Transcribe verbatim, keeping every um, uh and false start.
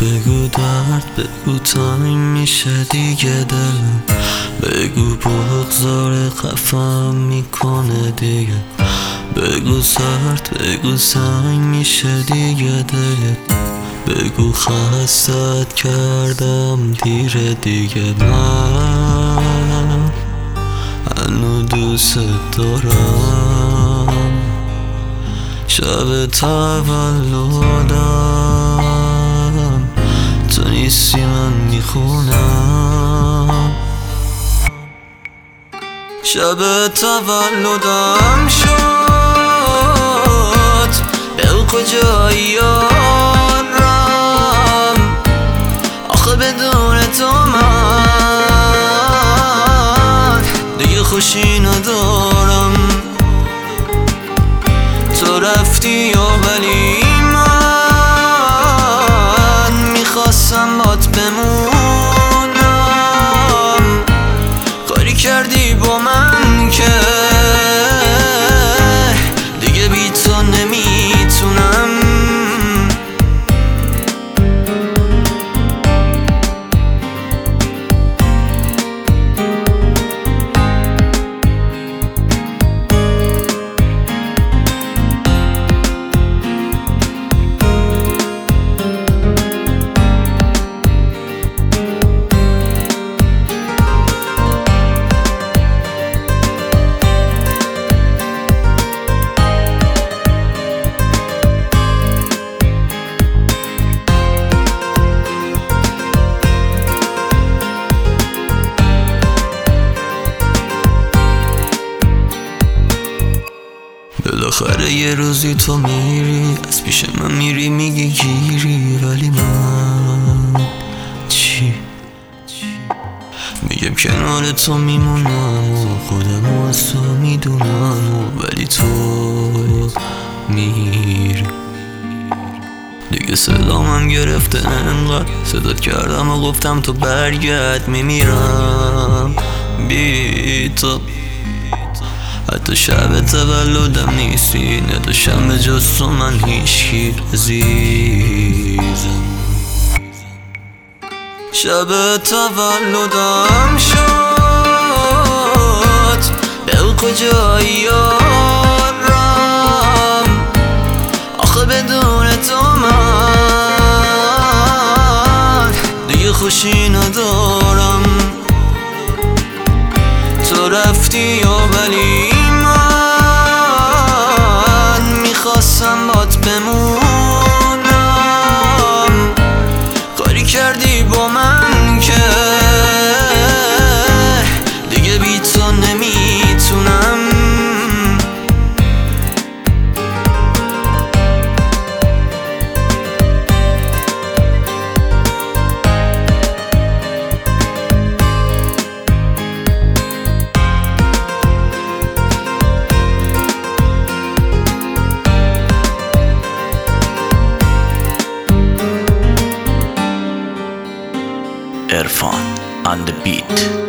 بگو درد، بگو تنگ میشه دیگه دلم، بگو بغضار خفم میکنه دیگه، بگو سرد، بگو سنگ میشه دیگه دلت، بگو خستت کردم دیر دیگه، من هنو دوست دارم. شب تولدم تو نیستی من میخونم، شب تولدم شد بگو کجایی یارم، آخه بدون تو من دیگه خوشی ندارم. تو رفتی یا ولی من میخواستم بات بمونم، کاری کردی با من که دیگه بی تو نمیتونم. بالاخره یه روزی تو میری از پیش من میری میگی گیری، ولی من چی؟ میگم کنار تو میمونم و خودمو از تو میدونم، ولی تو میری دیگه. صدامم گرفته انقدر صدات کردم و گفتم تو برگرد، میمیرم بی تو. حتی شب تولدم نیستی، نداشتم به جز تو من هیچکی عزیزم. شب تولدم شد بگو کجایی یارم، آخه بدون تو من دیگه خوشی ندارم. تو رفتی یا ولی من میخواستم بات بمونم، کاری کردی با من که دیگه بی تو نمیتونم. Irfan on the beat.